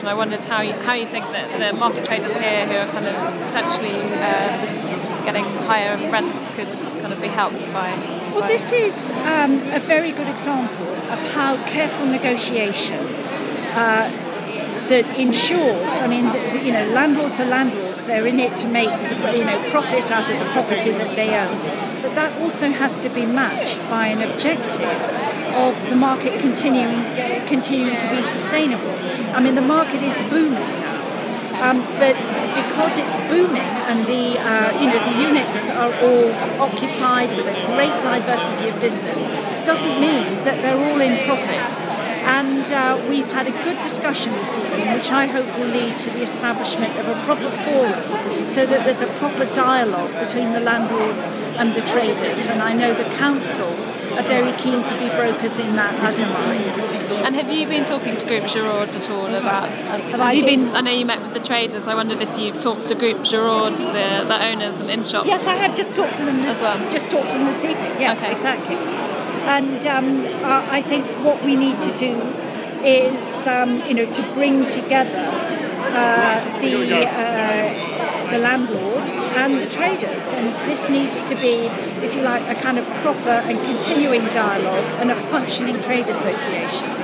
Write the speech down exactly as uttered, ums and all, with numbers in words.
And I wondered how you, how you think that the market traders here who are kind of potentially uh, getting higher rents could kind of be helped by... Well, by this is um, a very good example of how careful negotiation uh, that ensures, I mean, you know, landlords are landlords, they're in it to make, you know, profit out of the property that they own. But that also has to be matched by an objective of the market continuing continuing to be sustainable. I mean, the market is booming now, um, but because it's booming and the uh, you know the units are all occupied with a great diversity of business, doesn't mean that they're all in profit. And uh, we've had a good discussion this evening, which I hope will lead to the establishment of a proper forum so that there's a proper dialogue between the landlords and the traders. And I know the council are very keen to be brokers in that, as am I. And have you been talking to Groupe Giraud at all about... Uh, have I you been, been? I know you met with the traders. I wondered if you've talked to Groupe Giraud, the, the owners and in-shops. Yes, I have just talked to them this, as well. just talked to them this evening. Yeah, okay. Exactly. And um, uh, I think what we need to do is, um, you know, to bring together uh, the uh, the landlords and the traders, and this needs to be, if you like, a kind of proper and continuing dialogue and a functioning trade association.